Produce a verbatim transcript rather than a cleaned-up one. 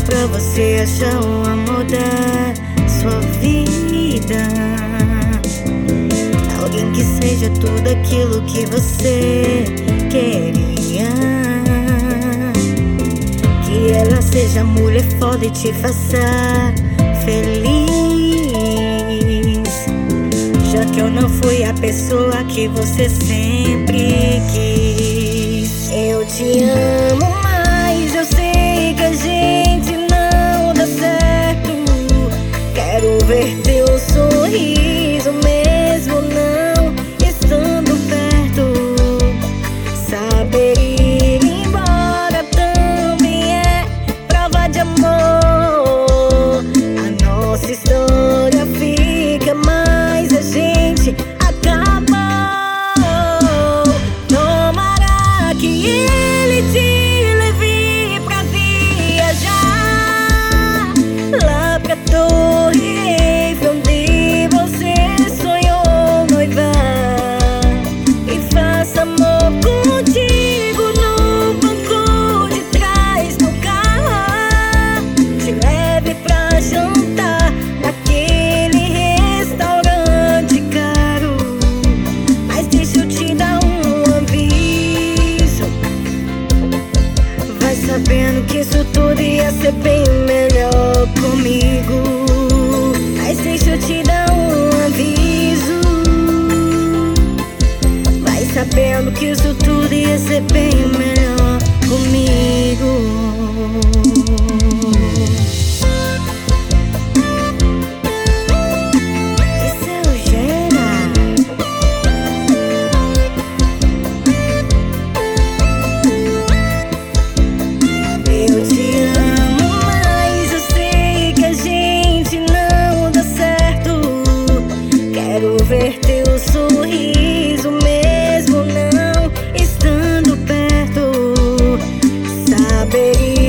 pra você achar o amor da sua vida. Alguém que seja tudo aquilo que você queria. Que ela seja mulher foda e te faça feliz. Já que eu não fui a pessoa que você sempre quis. Eu te amo, mas eu sei que a gente não dá certo. Quero ver teu sorriso mesmo não estando perto. Saber ir embora também é prova de amor. A nossa história fica, mas a gente acabou. Tomara que ele te leve pra viajar lá pra Torre Eiffel, onde você sonhou noivar. E faça amor contigo no banco de trás do carro. Te leve pra jantar naquele restaurante caro. Mas deixa eu te dar um aviso. Vai sabendo que isso tudo ia ser bem melhor comigo. Mas deixa eu te dar um aviso. Vai sabendo que isso tudo ia ser bem melhor comigo. Esse é o Gera. Eu te amo, mas eu sei que a gente não dá certo. Quero ver teu sorriso mesmo não estando perto. Saber